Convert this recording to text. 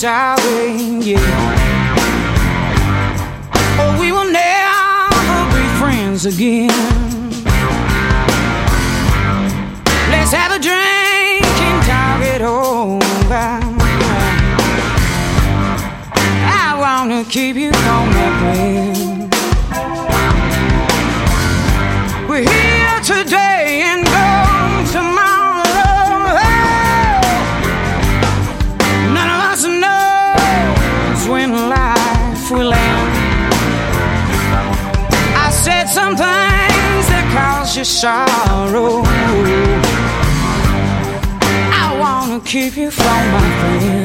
sorry, yeah. Oh, we will never be friends again. Let's have a drink and talk it over. I wanna keep you on that plan. We're here today and gone tomorrow. None of us knows when life will end. I said some things that cause you sorrow. I wanna keep you from my friend.